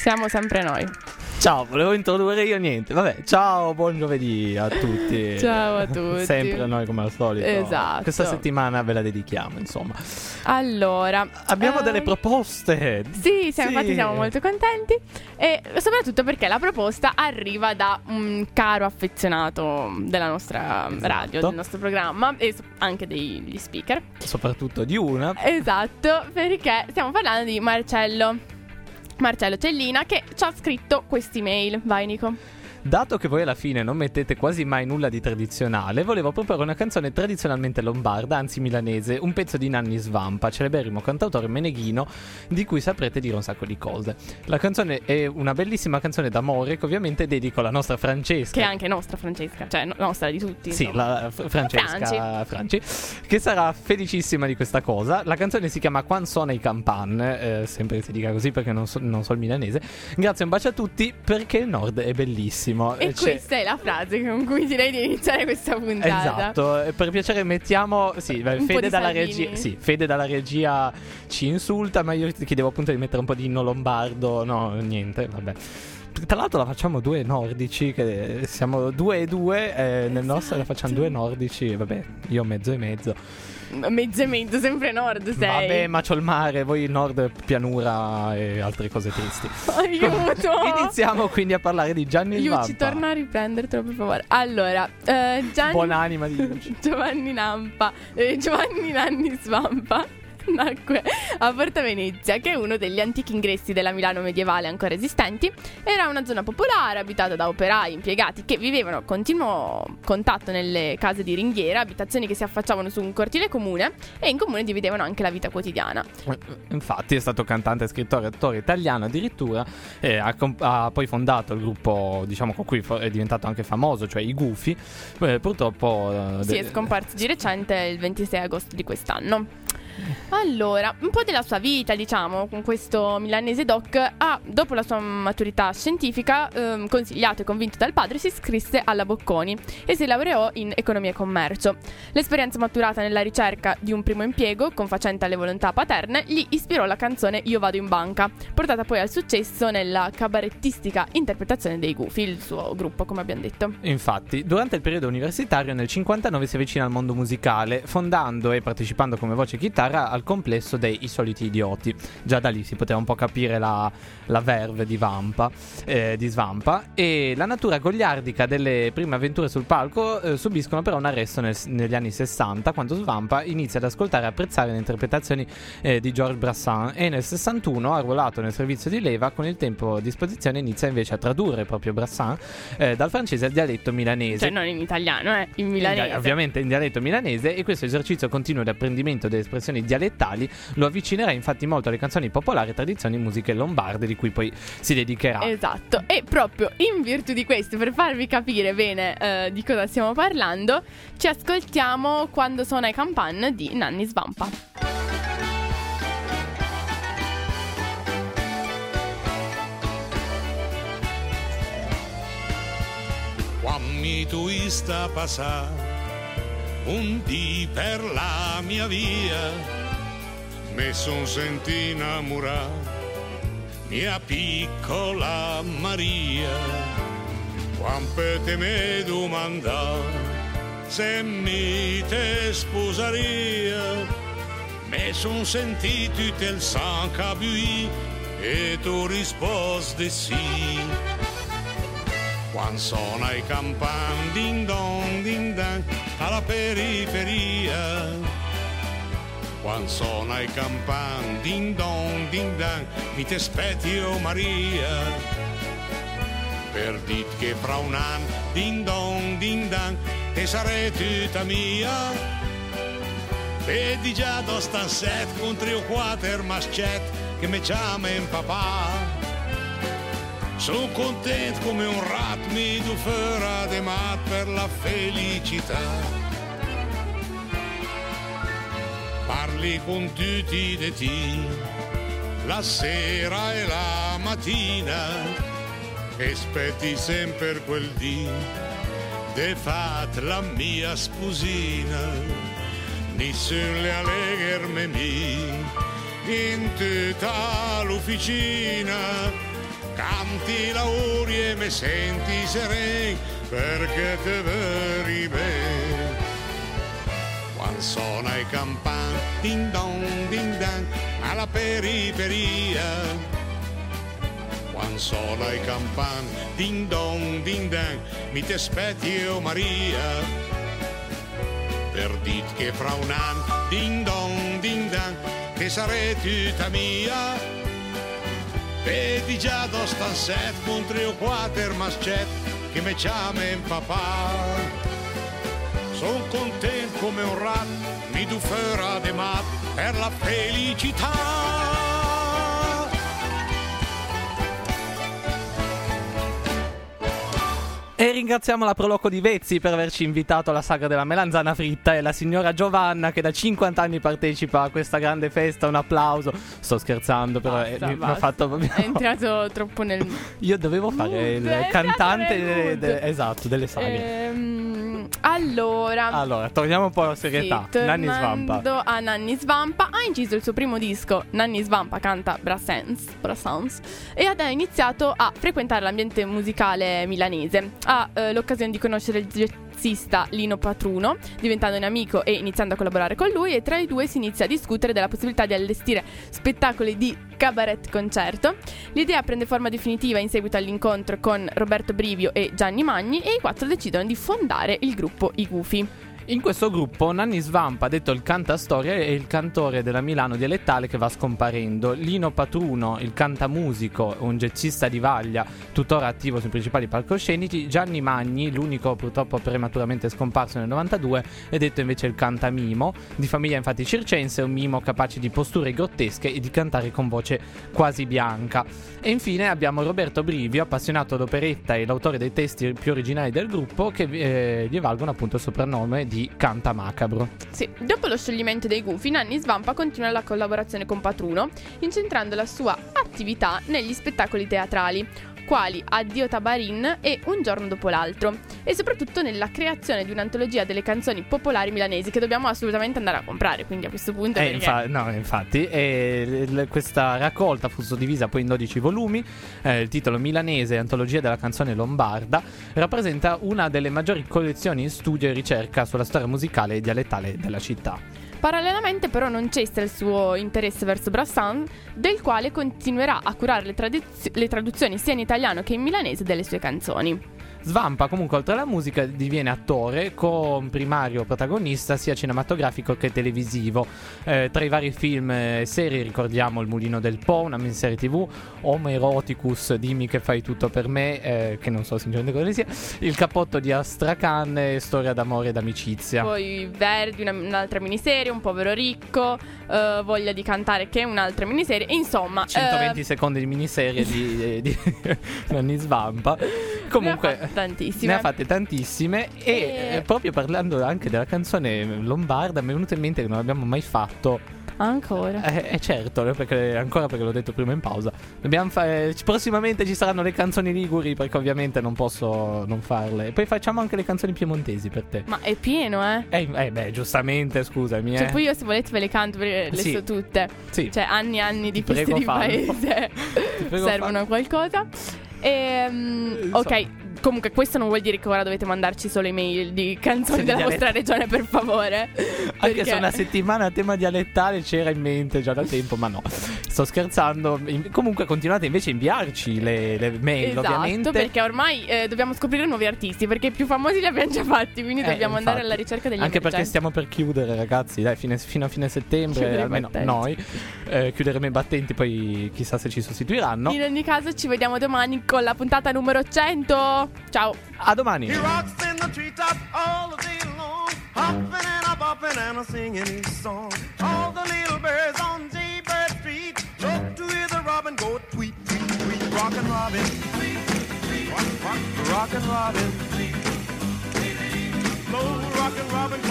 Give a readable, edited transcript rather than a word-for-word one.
Siamo sempre noi. Ciao, volevo introdurre io niente. Vabbè, ciao, buon giovedì a tutti. Ciao a tutti. Sempre noi come al solito. Esatto. Questa settimana ve la dedichiamo, insomma. Allora, abbiamo delle proposte. Sì, infatti siamo molto contenti. E soprattutto perché la proposta arriva da un caro affezionato della nostra radio, del nostro programma, e anche degli speaker. Soprattutto di una. Esatto, perché stiamo parlando di Marcello Cellina, che ci ha scritto quest'email. Vai, Nico. Dato che voi alla fine non mettete quasi mai nulla di tradizionale, volevo proporre una canzone tradizionalmente lombarda, anzi milanese, un pezzo di Nanni Svampa, celeberrimo cantautore meneghino di cui saprete dire un sacco di cose. La canzone è una bellissima canzone d'amore che ovviamente dedico alla nostra Francesca. Che è anche nostra Francesca, cioè nostra di tutti. Sì, insomma. la Francesca Franci, che sarà felicissima di questa cosa. La canzone si chiama Quan sona i campan, sempre si dica così perché non so il milanese. Grazie, un bacio a tutti, perché il nord è bellissimo. E questa è la frase con cui direi di iniziare questa puntata. Esatto, per piacere mettiamo Fede dalla regia. Sì, Fede dalla regia ci insulta, ma io ti chiedevo appunto di mettere un po' di inno lombardo. No, niente, vabbè. Tra l'altro la facciamo due nordici, che siamo 2 e 2, nel nostro la facciamo 2 nordici, vabbè, io mezzo e mezzo. Mezzo e mezzo, sempre nord sei. Vabbè, ma c'ho il mare, voi il nord pianura e altre cose tristi. Aiuto. Iniziamo quindi a parlare di Gianni Svampa. Io ci torno a riprendertelo, per favore. Allora, buonanima di Giovanni Nanni Svampa nacque a Porta Venezia, che è uno degli antichi ingressi della Milano medievale ancora esistenti. Era una zona popolare abitata da operai, impiegati che vivevano a continuo contatto nelle case di ringhiera, abitazioni che si affacciavano su un cortile comune e in comune dividevano anche la vita quotidiana. Infatti è stato cantante, scrittore, attore italiano addirittura, ha poi fondato il gruppo, diciamo, con cui è diventato anche famoso, cioè i Gufi. Purtroppo è scomparso di recente il 26 agosto di quest'anno. Allora, un po' della sua vita, diciamo, con questo milanese doc. Dopo la sua maturità scientifica, consigliato e convinto dal padre, si iscrisse alla Bocconi e si laureò in economia e commercio. L'esperienza maturata nella ricerca di un primo impiego, confacente alle volontà paterne, gli ispirò la canzone Io vado in banca, portata poi al successo nella cabarettistica interpretazione dei Gufi, il suo gruppo, come abbiamo detto. Infatti, durante il periodo universitario nel 59 si avvicina al mondo musicale, fondando e partecipando come voce e chitarra al complesso dei I Soliti Idioti. Già da lì si poteva un po' capire la verve di Svampa, e la natura goliardica delle prime avventure sul palco subiscono però un arresto negli anni 60, quando Svampa inizia ad ascoltare e apprezzare le interpretazioni di Georges Brassens, e nel 61, arruolato nel servizio di leva, con il tempo a disposizione inizia invece a tradurre proprio Brassens dal francese al dialetto milanese. Cioè non in italiano, in milanese. Ovviamente in dialetto milanese, e questo esercizio continuo di apprendimento delle espressioni dialettali lo avvicinerà infatti molto alle canzoni popolari e tradizioni musiche lombarde, di cui poi si dedicherà. Esatto, e proprio in virtù di questo, per farvi capire bene di cosa stiamo parlando, ci ascoltiamo Quando suona i campan di Nanni Svampa. Quando mi tu sta passare un dì per la mia via, mi son sentì innamorare, mia piccola Maria. Quando te mi domandò se mi te sposaria, mi son sentì tutto il sang cabuì e tu risposti sì. Quando suona i campan din dan alla periferia, quando suona i campan din dan mi ti aspetti, oh Maria, per dit che fra un anno din dan te sarei tutta mia. Vedi già do stanset con 3 o 4 maschet che mi chiamano papà. Sono contento come un rat, mi do föra de mat per la felicità. Parli con tutti di te, la sera e la mattina, e aspetti sempre quel dì, de fat la mia sposina. Nessuno le alleghermi in tutta l'officina, canti l'aurie e me senti seren perché te veri bene. Quando suona i campan, ding dong, ding dang, alla periferia. Quando suona i campan, ding dong, ding dang, mi ti aspetti io Maria. Per dit che fra un anno, ding dong, ding dang, che sarei tutta mia. Vedi già do stanset contro io quater maschet che me chiama papà. Son contento come un rat, mi du fora de mat per la felicità. E ringraziamo la Proloco di Vezzi per averci invitato alla sagra della melanzana fritta e la signora Giovanna che da 50 anni partecipa a questa grande festa. Un applauso. Sto scherzando, però mi ha fatto proprio... È entrato troppo nel... Io dovevo fare il cantante esatto, delle sagre. Allora, torniamo un po' alla serietà. Sì, Nanni Svampa. A Nanni Svampa ha inciso il suo primo disco. Nanni Svampa canta Brassens e ha iniziato a frequentare l'ambiente musicale milanese. Ha l'occasione di conoscere il jazzista Lino Patruno, diventandone amico e iniziando a collaborare con lui, e tra i due si inizia a discutere della possibilità di allestire spettacoli di cabaret concerto. L'idea prende forma definitiva in seguito all'incontro con Roberto Brivio e Gianni Magni, e i quattro decidono di fondare il gruppo I Gufi. In questo gruppo Nanni Svampa, detto il cantastorie, è il cantore della Milano dialettale che va scomparendo. Lino Patruno, il cantamusico, un jazzista di vaglia, tuttora attivo sui principali palcoscenici. Gianni Magni, l'unico purtroppo prematuramente scomparso nel 92, è detto invece il cantamimo, di famiglia infatti circense, un mimo capace di posture grottesche e di cantare con voce quasi bianca. E infine abbiamo Roberto Brivio, appassionato d'operetta e l'autore dei testi più originali del gruppo, che gli valgono appunto il soprannome di Canta Macabro. Sì, dopo lo scioglimento dei Gufi, Nanni Svampa continua la collaborazione con Patruno, incentrando la sua attività negli spettacoli teatrali, quali Addio Tabarin e Un giorno dopo l'altro, e soprattutto nella creazione di un'antologia delle canzoni popolari milanesi che dobbiamo assolutamente andare a comprare, quindi a questo punto infatti questa raccolta fu suddivisa poi in 12 volumi. Il titolo milanese Antologia della canzone lombarda rappresenta una delle maggiori collezioni in studio e ricerca sulla storia musicale e dialettale della città. Parallelamente però non cessa il suo interesse verso Brassens, del quale continuerà a curare le traduzioni sia in italiano che in milanese delle sue canzoni. Svampa comunque oltre alla musica diviene attore, con primario protagonista sia cinematografico che televisivo. Tra i vari film e serie ricordiamo Il Mulino del Po, una miniserie TV, Homo Eroticus, Dimmi che fai tutto per me, che non so sinceramente cosa sia, Il cappotto di Astrakhan e Storia d'amore ed amicizia. Poi Verdi, un'altra miniserie, Un povero ricco, Voglia di cantare, che è un'altra miniserie, insomma 120 secondi di miniserie di Nanni Svampa. Comunque ne ha fatte tantissime e proprio parlando anche della canzone lombarda mi è venuto in mente che non l'abbiamo mai fatto ancora. Certo, perché l'ho detto prima in pausa. Prossimamente ci saranno le canzoni liguri, perché ovviamente non posso non farle. E poi facciamo anche le canzoni piemontesi per te. Ma è pieno, beh, giustamente, scusami. Cioè, poi io se volete ve le canto, perché le so tutte. Sì. Cioè, anni di feste di paese servono a qualcosa. Ok. Comunque questo non vuol dire che ora dovete mandarci solo email di canzoni della vostra regione, per favore. Anche se una settimana a tema dialettale c'era in mente già da tempo, ma no, sto scherzando. Comunque continuate invece a inviarci le mail, esatto, ovviamente, perché ormai dobbiamo scoprire nuovi artisti, perché i più famosi li abbiamo già fatti, quindi dobbiamo andare alla ricerca degli anche emergenti. Perché stiamo per chiudere, ragazzi, dai, fino a fine settembre, almeno noi chiuderemo i battenti, poi chissà se ci sostituiranno. In ogni caso ci vediamo domani con la puntata numero 100. Ciao, a domani. He rocks in the treetops all the day long, hopping and a bopping and a singing his song. All the little birds on Jaybird Street look to hear the robin go tweet, tweet, tweet. Rockin' Robin, tweet, tweet, rock, rock, rockin' Robin, tweet, tweet, tweet. Slow rockin' Robin.